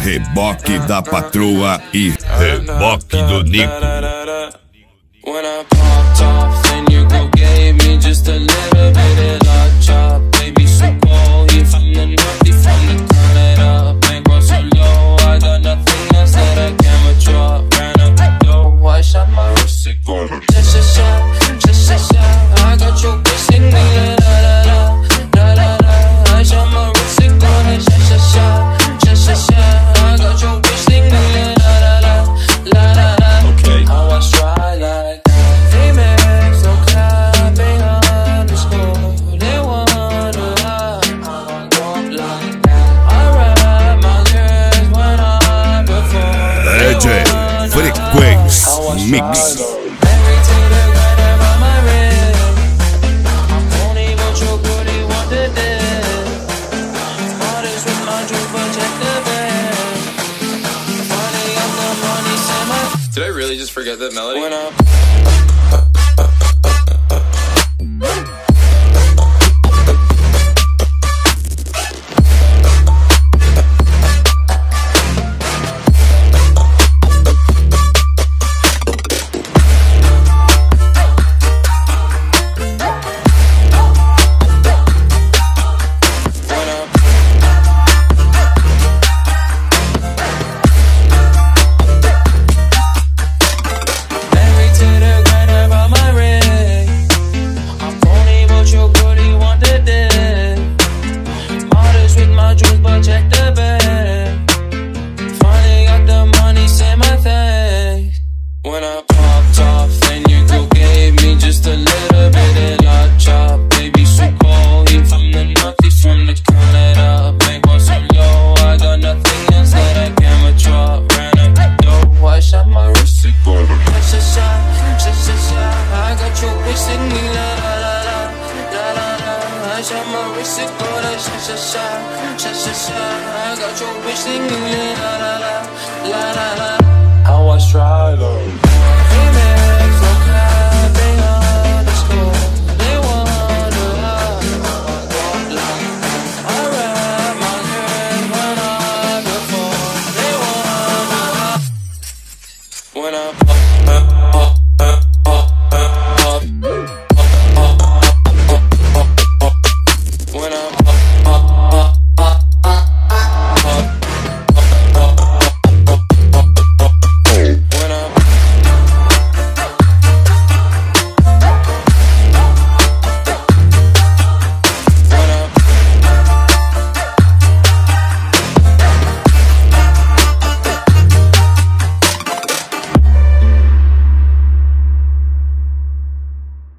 Reboque da patroa e reboque do Nico. When I popped off, then your girl gave me just a little bit of la chop. Baby, so cold, he from the north, he from the Canada. Bankroll so low, I got nothing else that I can withdraw. Ran up the dough, I shot my wrist, it go. Just a shot, I got your bitch singing la la la, la la la. I shot my wrist, it go. Just a shot, I got your bitch singing la la la, la la la. Okay. How I try like Amex, no clapping underscore. They wonder how I walk like that. I rap my lyrics when I perform. DJ Frequência Mix. Married to the grind of my ring. I'm only what your goodie wanted it. Smartest with my juice, but check the bag. Funny, I'm the money, say my. Did I really just forget that melody? When I I got your bitch singing la la la, la la la. How I try though.